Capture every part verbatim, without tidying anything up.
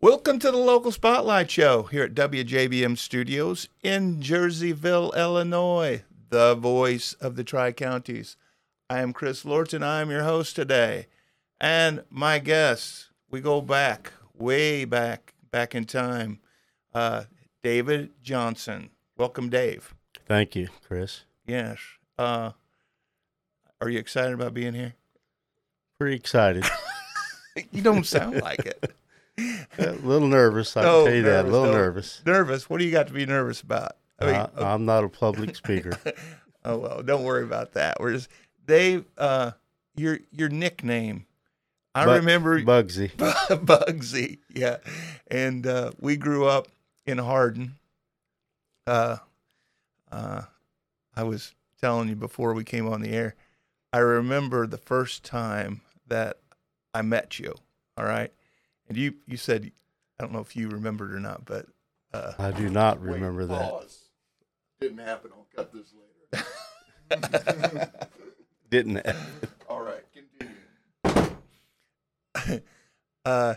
Welcome to the Local Spotlight Show here at W J B M Studios in Jerseyville, Illinois, the voice of the Tri-Counties. I am Chris Lorton. I am your host today. And my guests, we go back, way back, back in time, uh, David Johnson. Welcome, Dave. Thank you, Chris. Yes. Uh, are you excited about being here? Pretty excited. You don't sound like it. A little nervous, I No, can tell you that. A nervous, little no. nervous. Nervous? What do you got to be nervous about? I mean, Uh, I'm not a public speaker. oh well, don't worry about that. We're just Dave. Uh, your your nickname, I Bu- remember Bugsy. Bugsy. Yeah, and uh, we grew up in Hardin. Uh, uh, I was telling you before we came on the air. I remember the first time that I met you. All right. And you, you said, I don't know if you remembered or not, but uh, I do not remember Wait, that. pause. Didn't happen. I'll cut this later. Didn't it? All right, continue. uh,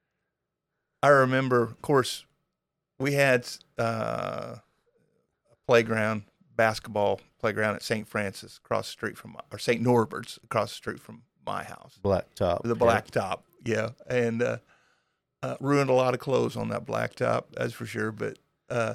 I remember, of course, we had uh, a playground, basketball playground at Saint Francis across the street from, my, or Saint Norbert's across the street from my house. Blacktop. The blacktop, yeah. And uh, uh, ruined a lot of clothes on that blacktop, that's for sure. But, uh,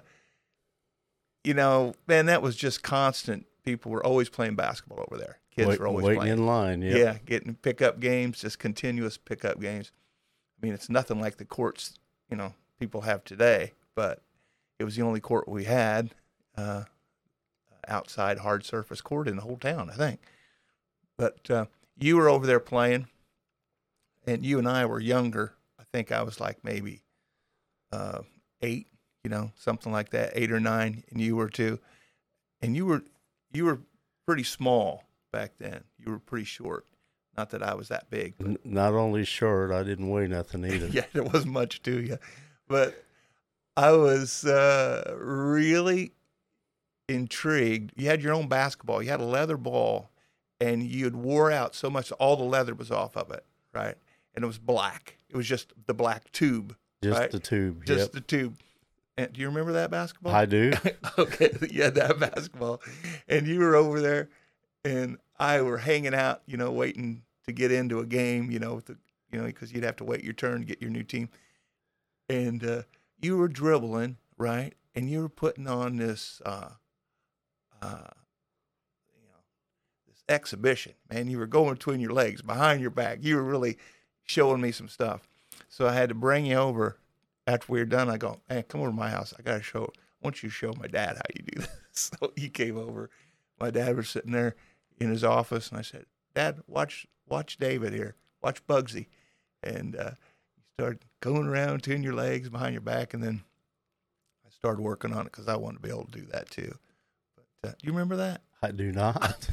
you know, man, that was just constant. People were always playing basketball over there. Kids Wait, were always waiting playing. in line. Yep. Yeah, getting pickup games, just continuous pickup games. I mean, it's nothing like the courts, you know, people have today, but it was the only court we had, uh, outside hard surface court in the whole town, I think. But uh, you were over there playing, and you and I were younger. I think I was like maybe uh, eight, you know, something like that, eight or nine, and you were too. And you were you were pretty small back then. You were pretty short. Not that I was that big. But N- not only short, I didn't weigh nothing either. yeah, there wasn't much to you. But I was uh, really intrigued. You had your own basketball. You had a leather ball, and you had wore out so much all the leather was off of it, right? And it was black. It was just the black tube, Just right? the tube. Just Yep. the tube. And do you remember that basketball? I do. Okay, you had that basketball, and you were over there, and I were hanging out, you know, waiting to get into a game, you know, with the, you know, because you'd have to wait your turn to get your new team, and uh, you were dribbling, right, and you were putting on this, uh, uh, you know, this exhibition, man. You were going between your legs, behind your back. You were really showing me some stuff, so I had to bring you over. After we were done, I go, hey, come over to my house. I got to show, I want you to show my dad how you do this. So he came over. My dad was sitting there in his office, and I said, Dad, watch watch David here. Watch Bugsy. And uh, you started going around, between your legs, behind your back, and then I started working on it because I wanted to be able to do that too. But uh, you remember that? I do not.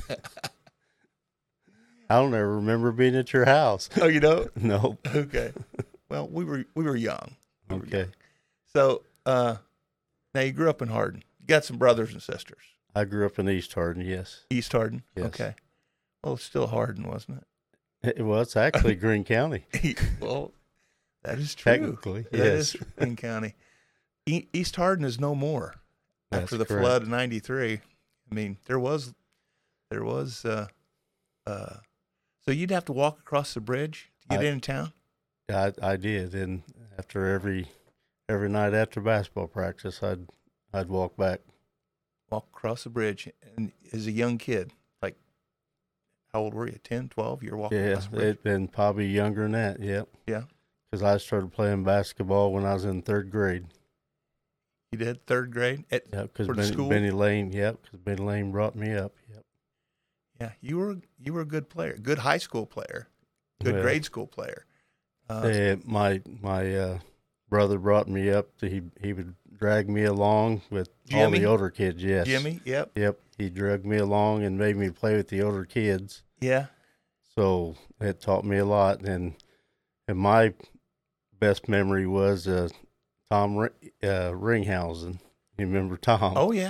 I don't ever remember being at your house. Oh, you don't? No. Okay. Well, we were we were young. We were Okay. young. So uh, now you grew up in Hardin. You got some brothers and sisters. I grew up in East Hardin, yes. East Hardin? Yes. Okay. Well, it's still Hardin, wasn't It was actually Greene County. it? Well, that is true. Technically, That yes. is Greene County. E- East Hardin is no more after the That's correct. flood of ninety-three. I mean, there was, there was, uh, uh, so you'd have to walk across the bridge to get I- into town? I, I did, and after every every night after basketball practice, I'd I'd walk back. Walk across the bridge. And as a young kid, like, how old were you? ten, twelve? You were walking Yeah, across the bridge? it been probably younger than that. Yep. Yeah. Because I started playing basketball when I was in third grade. You did? Third grade? At, Yeah, because For the Benny, school? Benny Lane. Yep, because Benny Lane brought me up. Yep. yeah, you were you were a good player, good high school player, good Well, grade school player. Uh, Uh, my my uh, brother brought me up. To, he he would drag me along with all Jimmy? the older kids. Yes, Jimmy, yep, Yep, he dragged me along and made me play with the older kids. yeah. So it taught me a lot. And and my best memory was uh, Tom Ri- uh, Ringhausen. You remember Tom? Oh yeah,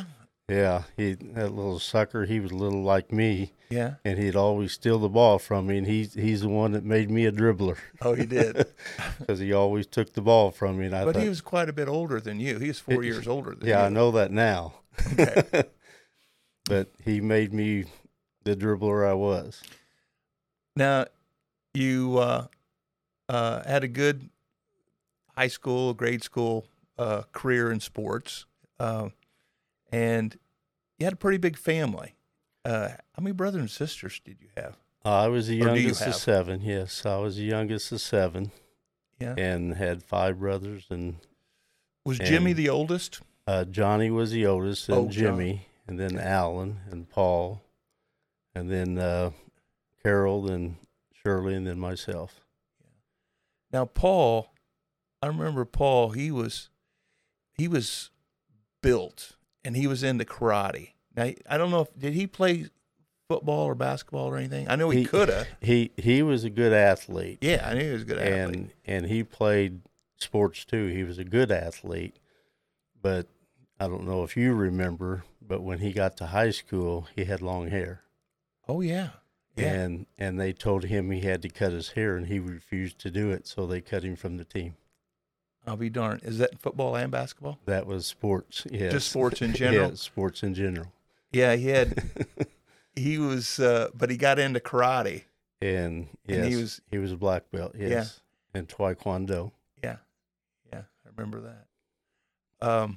Yeah, he that little sucker. He was a little like me, Yeah. and he'd always steal the ball from me. And he's he's the one that made me a dribbler. Oh, he did. Because he always took the ball from me. And I But thought, he was quite a bit older than you. He was four It- years older than you. yeah, I know that now. Okay. But he made me the dribbler I was. Now, you uh, uh, had a good high school, grade school uh, career in sports, uh, and you had a pretty big family. Uh, how many brothers and sisters did you have? Uh, I was the Or do you youngest have? of seven. Yes, I was the youngest of seven, Yeah. and had five brothers. And Was Jimmy and- the oldest? uh, Johnny was the oldest, and Oh, John. Jimmy, and then Alan and Paul, and then uh, Carol, then Shirley, and then myself. Now, Paul, I remember Paul. He was, he was built, and he was into karate. Now, I don't know if did he play football or basketball or anything. I know he, He- could have. He he was a good athlete. Yeah, I knew he was a good athlete. and and he played sports too. He was a good athlete, but I don't know if you remember, but when he got to high school, he had long hair, Oh yeah, yeah. and and they told him he had to cut his hair, and he refused to do it, so they cut him from the team. I'll be darned. Is that football and basketball? That was sports, yes. Just sports in general? Yeah, sports in general. Yeah, he had. He was, uh, but he got into karate. And yes, And he he was was- he was a black belt, yes, and Taekwondo. Yeah, yeah, I remember that. Um,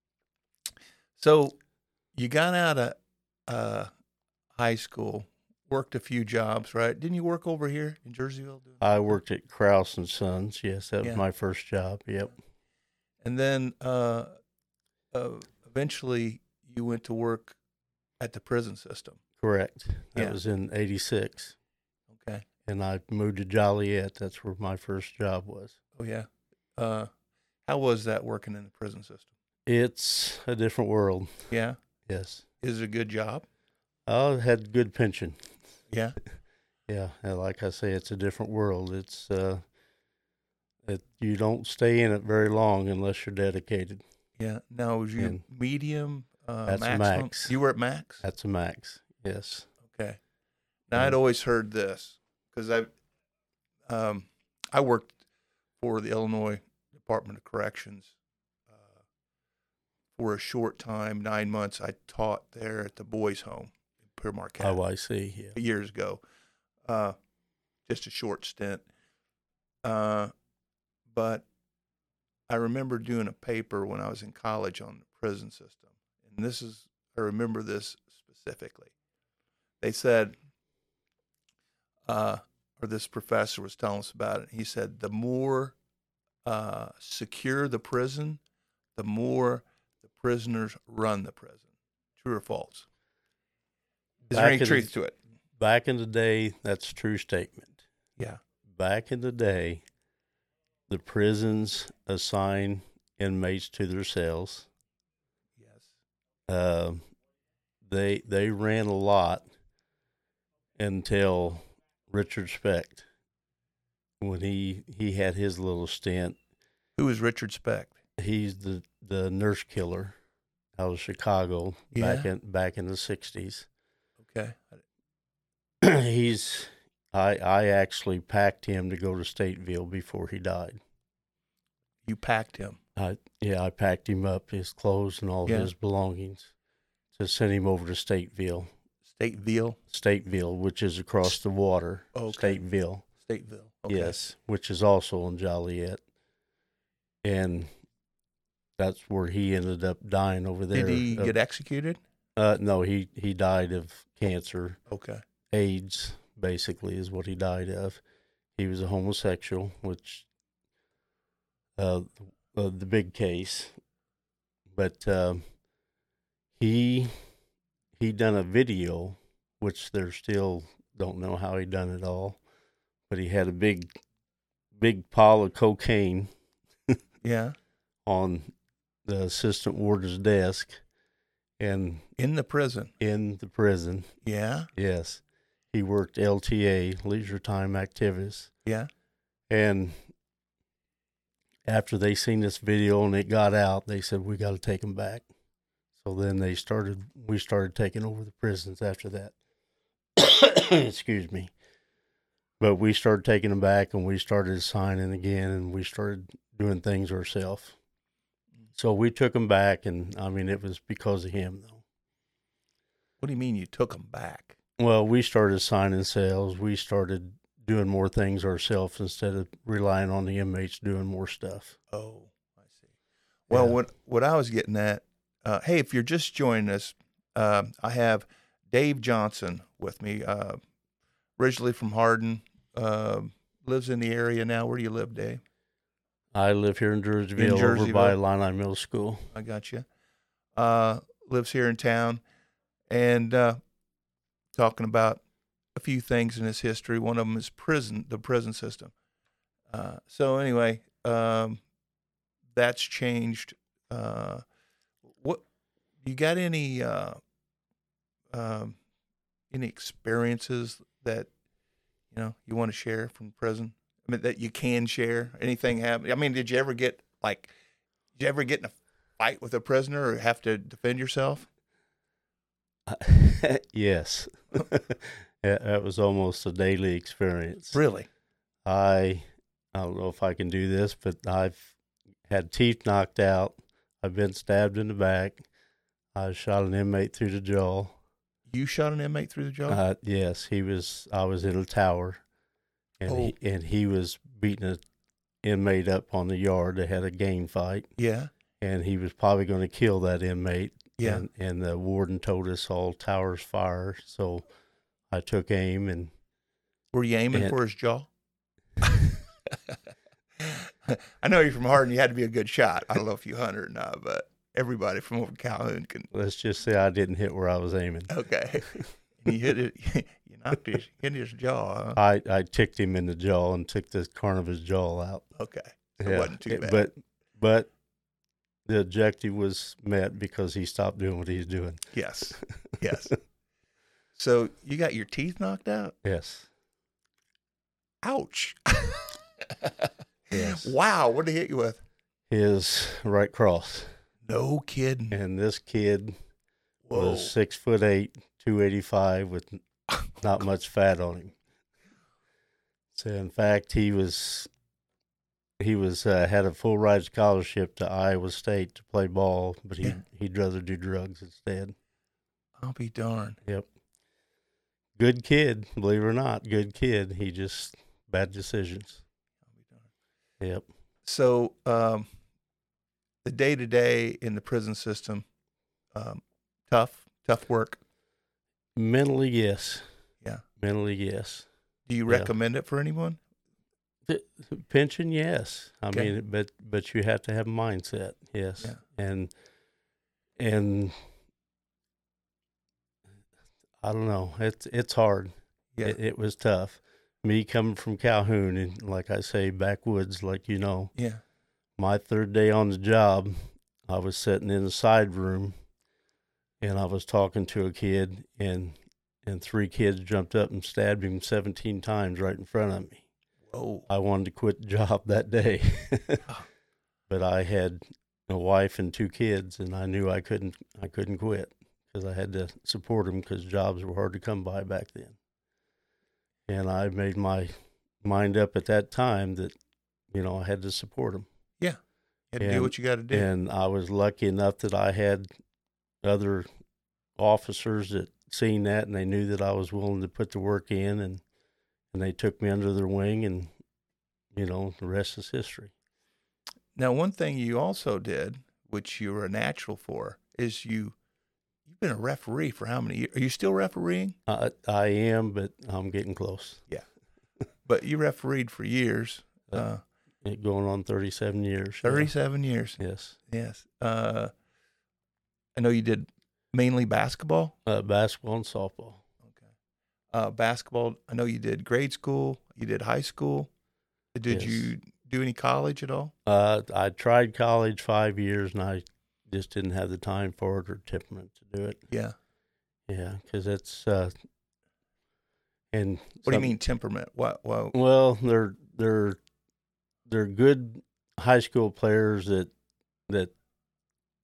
so you got out of uh, high school, worked a few jobs, right? Didn't you work over here in Jerseyville? Doing I worked at Krause and Sons. Yes, that was Yeah. my first job. Yep. And then uh, uh, eventually you went to work at the prison system. Correct. That Yeah. was in eighty-six. Okay. And I moved to Joliet. That's where my first job was. Oh yeah. Uh, how was that working in the prison system? It's a different world. Yeah. Yes. Is it a good job? I had good pension. Yeah. Yeah. And like I say, it's a different world. It's, uh, it, you don't stay in it very long unless you're dedicated. Yeah. Now, was you And medium? Uh, that's maximum? max. You were at max? That's a max. Yes. Okay. Now, I'd always heard this because I, um, I worked for the Illinois Department of Corrections uh, for a short time, nine months. I taught there at the boys' home in Pure Marquette Oh, I see. Yeah. years ago, uh, just a short stint. Uh, but I remember doing a paper when I was in college on the prison system. And this is, I remember this specifically. They said, uh, or this professor was telling us about it. He said, the more uh, secure the prison, the more the prisoners run the prison. True or false? Is there Back any in the- truth to it? Back in the day, that's a true statement. Yeah. Back in the day, the prisons assign inmates to their cells. Yes. Uh, they they ran a lot until Richard Specht, when he he had his little stint. Who is Richard Specht? He's the, the nurse killer out of Chicago back Yeah. in back in the sixties. Okay. He's I I actually packed him to go to Stateville before he died. You packed him. I yeah, I packed him up, his clothes and all Yeah. his belongings, to send him over to Stateville. Stateville. Stateville, which is across the water. Okay. Stateville, Stateville. Okay. yes, which is also in Joliet, and that's where he ended up dying over there. Did he Uh, get executed? Uh, no, he he died of cancer, Okay. AIDS, basically, is what he died of. He was a homosexual, which uh, uh the big case, but um, he he done a video, which they're still don't know how he done it all, but he had a big big pile of cocaine Yeah. on the assistant warden's desk, and In the prison. in the prison. Yeah. Yes, he worked L T A, leisure time activities, Yeah. and after they seen this video and it got out, they said, we got to take him back. So So then they started, we started taking over the prisons after that. Excuse me. But we started taking them back, and we started signing again, and we started doing things ourselves. So we took them back, and I mean, it was because of him, though. What do you mean you took them back? Well, we started signing sales. We started doing more things ourselves instead of relying on the inmates doing more stuff. Oh, I see. Well, Yeah. what what I was getting at, uh, hey, if you're just joining us, uh, I have Dave Johnson with me, uh, originally from Hardin, uh, lives in the area now. Where do you live, Dave? I live here in Jerseyville, In over by Jerseyville. Illini Middle School. I got you. Uh, lives here in town, and uh, talking about a few things in his history. One of them is prison, the prison system. Uh, so anyway, um, that's changed. Uh, what you got any uh, um, any experiences that you know you want to share from prison? I mean, that you can share. Anything happen? I mean, did you ever get like? Did you ever get in a fight with a prisoner or have to defend yourself? Yes. That that was almost a daily experience. Really? I I don't know if I can do this, but I've had teeth knocked out. I've been stabbed in the back. I shot an inmate through the jaw. You shot an inmate through the jaw? Uh, yes, he was. I was in a tower, and Oh. he, and he was beating an inmate up on the yard. They had a gang fight, Yeah. and he was probably going to kill that inmate. Yeah. And, and the warden told us all towers fire. So I took aim and Were you aiming And- for his jaw? I know you're from Hardin. You had to be a good shot. I don't know if you hunted or not, but everybody from over Calhoun can. let's just say I didn't hit where I was aiming. Okay. And you hit it. You knocked his, hit his jaw. Huh? I, I ticked him in the jaw and took the corner of his jaw out. Okay. So it wasn't too it- bad. But but the objective was met because he stopped doing what he's doing. Yes. Yes. So you got your teeth knocked out? Yes. Ouch. Yes. Wow. What did he hit you with? His right cross. No kidding. And this kid Whoa. was six foot eight, two eighty five with not much fat on him. So in fact he was he was uh, had a full ride scholarship to Iowa State to play ball, but he Yeah. he'd rather do drugs instead. I'll be darned. Yep. Good kid, believe it or not, good kid. He just bad decisions. I'll be darned. Yep. So, um, the day to day in the prison system, um, tough, tough work. Mentally, yes. Yeah. Mentally, yes. Do you Yeah. recommend it for anyone? The, the pension, yes. I Okay. mean, but but you have to have a mindset, yes. Yeah. And and I don't know. It's it's hard. Yeah. It, it was tough. Me coming from Calhoun and like I say, backwoods, like you know. Yeah. My third day on the job, I was sitting in the side room, and I was talking to a kid, and and three kids jumped up and stabbed him seventeen times right in front of me. Whoa. I wanted to quit the job that day, but I had a wife and two kids, and I knew I couldn't I couldn't quit because I had to support them because jobs were hard to come by back then. And I made my mind up at that time that, you know, I had to support them. You had to do And- what you got to do. And I was lucky enough that I had other officers that seen that, and they knew that I was willing to put the work in, and and they took me under their wing, and you know, the rest is history. Now, one thing you also did, which you were a natural for, is you you've been a referee for how many years? Are you still refereeing? I I am, but I'm getting close. But you refereed for years, uh, It going on thirty-seven years. yeah. thirty-seven years. Yes. Yes. Uh, I know you did mainly basketball. Uh, basketball and softball. Okay. Uh, basketball. I know you did grade school. You did high school. Did Yes. you do any college at all? Uh, I tried college five years, and I just didn't have the time for it or temperament to do it. Yeah. Yeah, because it's uh, and What do you some- mean temperament? What? Well, Well, they're they're they're good high school players that that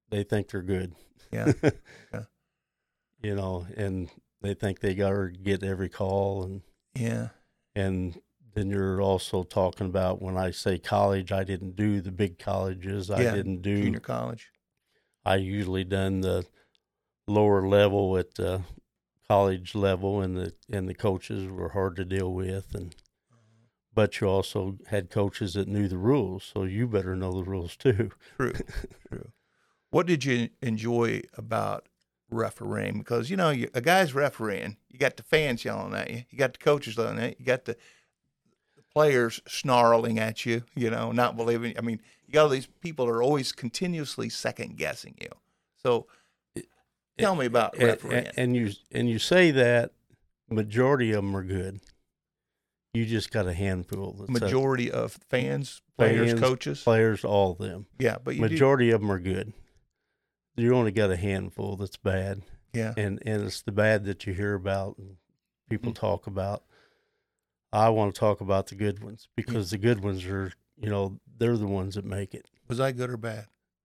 they think they're good. Yeah. Yeah. You know, and they think they got to get every call, and Yeah. and then you're also talking about, when I say college, I didn't do the big colleges. I Yeah, didn't do Junior college. I usually done the lower level at the college level, and the and the coaches were hard to deal with, and but you also had coaches that knew the rules, so you better know the rules too. True. True. What did you enjoy about refereeing? Because, you know, you, a guy's refereeing, you got the fans yelling at you, you got the coaches yelling at you, you got the, the players snarling at you, you know, not believing. I mean, you got all these people that are always continuously second guessing you. So tell me about refereeing. And, and you and you say that majority of them are good. You just got a handful. That's Majority of fans, players, fans, coaches, players, all of them. Yeah, but you majority do. of them are good. You only got a handful that's bad. Yeah, and and it's the bad that you hear about and people Mm-hmm. talk about. I want to talk about the good ones, because the good ones are, you know, they're the ones that make it. Was I good or bad?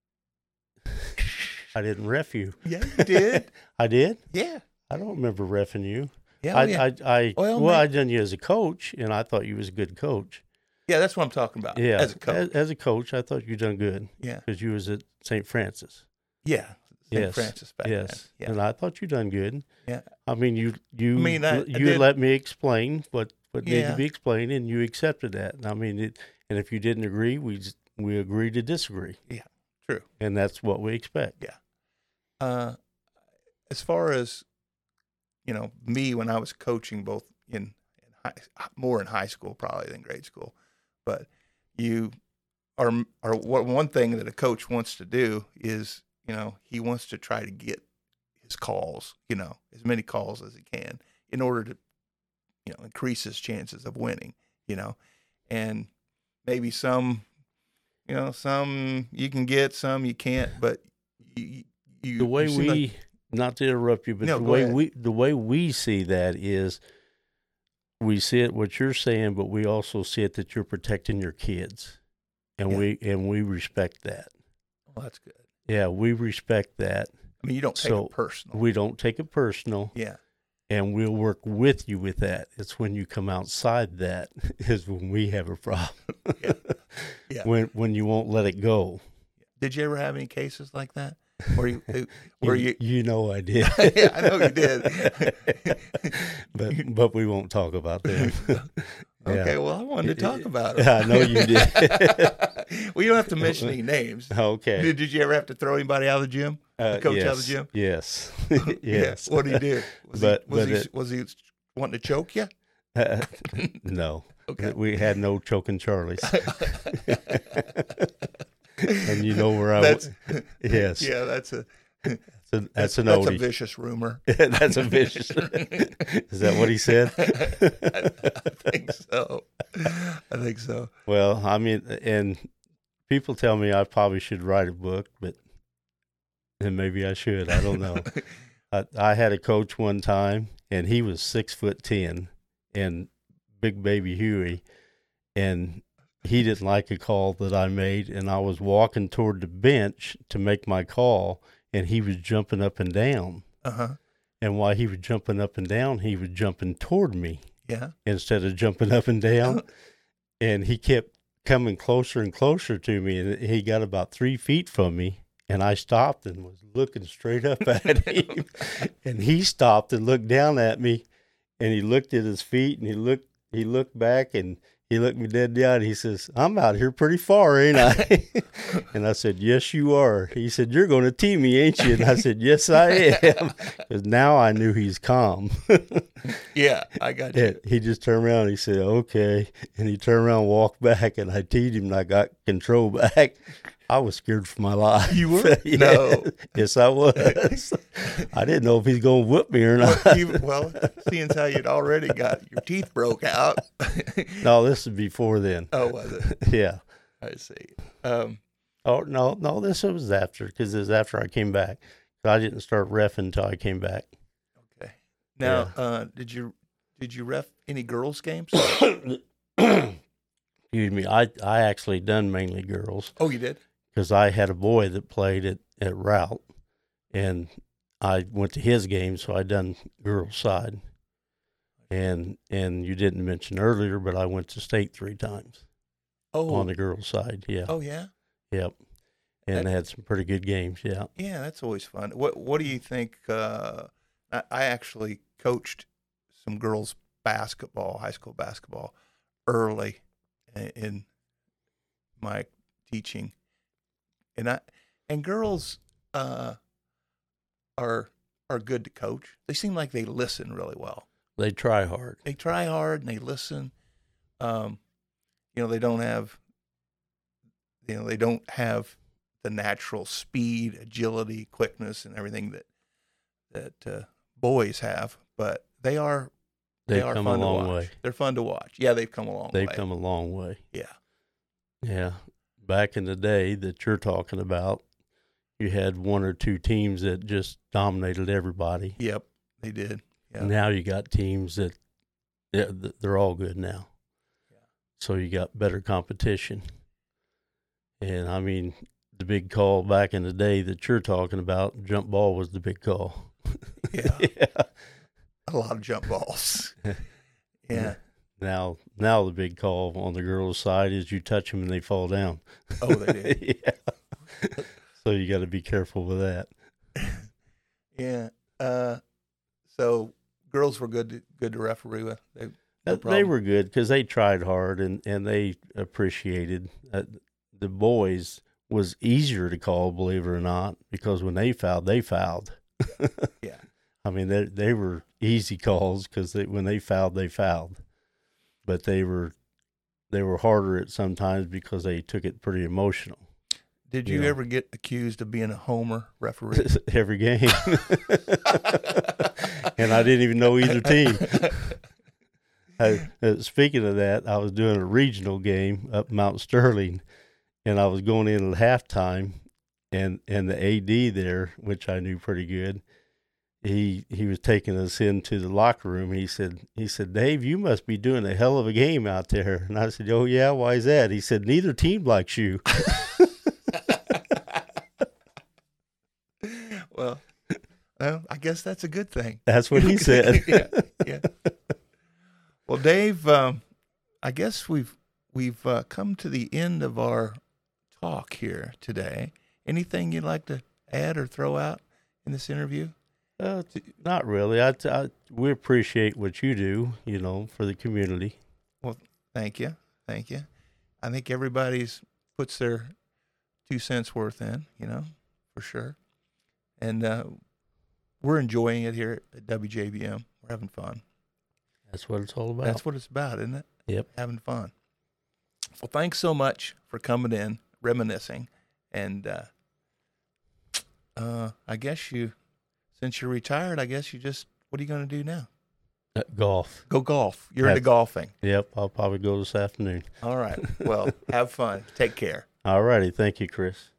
I didn't ref you. Yeah, you did. I did? Yeah. I don't remember reffing you. Yeah, I, oh, yeah. I, I, Well, well, man. I done you as a coach, and I thought you was a good coach. Yeah, that's what I'm talking about. Yeah, As a coach. As, as a coach, I thought you done good, yeah. because you was at Saint Francis. Yeah. Saint Yes. Francis back Yes, then. Yeah. and I thought you done good. Yeah. I mean, you you I mean, I- I you did- let me explain what what needed Yeah. to be explained, and you accepted that. And I mean, it, and if you didn't agree, we just, we agreed to disagree. Yeah, true. And that's what we expect. Yeah. Uh, as far as, you know, me when I was coaching, both in, in high, more in high school probably than grade school, but you are are what one thing that a coach wants to do is, you know, he wants to try to get his calls, you know, as many calls as he can in order to, you know, increase his chances of winning, you know, and maybe some, you know, some you can get, some you can't, but you, you The way you seem we, like- not to interrupt you, but No, the go way ahead. we the way we see that is, we see it what you're saying, but we also see it that you're protecting your kids, and Yeah. we and we respect that. well, that's good. Yeah, we respect that. I mean, you don't take So, it personal. We don't take it personal. yeah, And we'll work with you with that. It's when you come outside that is when we have a problem. Yeah. Yeah. When when you won't let it go. Did you ever have any cases like that? Where you, where you? you know I did. Yeah, I know you did. but but we won't talk about them. Okay, Yeah. well, I wanted to talk about it. Yeah, I know you did. Well, you don't have to mention any names. Okay. Did, did you ever have to throw anybody out of the gym? Uh, the coach yes. out of the gym? Yes. Yeah. yes. What did he do? Was But- he, was, but he, it- was he wanting to choke you? no. Okay. We had no choking Charlies. And you know where I That's was. Yes. yeah. That's a That's, a, that's an that's a oldie. vicious rumor. That's a vicious. Is that what he said? I think so. I think so. Well, I mean, and people tell me I probably should write a book, but and maybe I should. I don't know. I, I had a coach one time, and he was six foot ten, and big baby Huey, and he didn't like a call that I made, and I was walking toward the bench to make my call, and he was jumping up and down. Uh huh. And while he was jumping up and down, he was jumping toward me Yeah. instead of jumping up and down. And he kept coming closer and closer to me, and he got about three feet from me. And I stopped and was looking straight up at him. And he stopped and looked down at me, and he looked at his feet, and he looked he looked back, and he looked me dead down. And he says, "I'm out here pretty far, ain't I?" And I said, "Yes, you are." He said, "You're going to tee me, ain't you?" And I said, "Yes, I am." Because now I knew he's calm. Yeah, I got you. And he just turned around and he said, "Okay." And he turned around and walked back, and I teed him, and I got control back. I was scared for my life. You were? Yeah. No. Yes, I was. I didn't know if he's going to whoop me or not. Well, you, well, seeing as how you'd already got your teeth broke out. No, this is before then. Oh, was it? Yeah. I see. Um, Oh, no, no, this was after, because it was after I came back. I didn't start reffing until I came back. okay. Now, uh, did you did you ref any girls' games? Excuse me. I, I actually done mainly girls, Oh, you did. because I had a boy that played at, at Route, and I went to his game, so I done girls side. And and you didn't mention earlier, but I went to state three times Oh, on the girls side. Yeah. oh yeah, Yep. And That- had some pretty good games. Yeah. yeah. That's always fun. What What do you think? Uh, I, I actually coached some girls basketball, high school basketball, early in, in my teaching, and I and girls uh, are are good to coach. They seem like they listen really well. They try hard. They try hard and they listen. Um, you know, they don't have, you know, they don't have the natural speed, agility, quickness, and everything that that uh, boys have. But they are they They've are come fun a long to watch. way. They're fun to watch. Yeah, they've come a long They've way. come a long way. Yeah, Yeah. Back in the day that you're talking about, you had one or two teams that just dominated everybody. yep, they did. Yeah, Now you got teams that they're, they're all good now. Yeah. So you got better competition. And I mean, the big call back in the day that you're talking about, jump ball was the big call. yeah, Yeah. a lot of jump balls. Yeah. Now, now the big call on the girls' side is you touch them and they fall down. Oh, they did. Yeah. So you got to be careful with that. Yeah. Uh, so girls were good to, good to referee with. They, no Uh, they problem. were good because they tried hard and, and they appreciated. Uh, the boys was easier to call, believe it or not, because when they fouled, they fouled. Yeah. I mean, they they were easy calls because they, when they fouled, they fouled. But they were they were harder at sometimes because they took it pretty emotional. Did you Yeah. ever get accused of being a homer referee? Every game. And I didn't even know either team. I, uh, speaking of that, I was doing a regional game up Mount Sterling, and I was going in at halftime, and, and the A D there, which I knew pretty good, he he was taking us into the locker room. He said, he said, Dave, you must be doing a hell of a game out there. And I said, oh, yeah, why is that? He said, neither team likes you. Well, well, I guess that's a good thing. That's what he said. yeah, yeah. Well, Dave, um, I guess we've we've uh, come to the end of our talk here today. Anything you'd like to add or throw out in this interview? Uh, t- not really. I, I we appreciate what you do, you know, for the community. Thank you, thank you. I think everybody's puts their two cents worth in, you know, for sure. And uh, we're enjoying it here at W J B M. We're having fun. That's what it's all about. That's what it's about, isn't it? Yep. Having fun. Well, thanks so much for coming in, reminiscing, and uh, uh, I guess you, since you're retired, I guess you just, what are you going to do now? Uh, golf. Go golf. You're into That's- golfing. Yep. I'll probably go this afternoon. All right. Well, have fun. Take care. All righty. Thank you, Chris.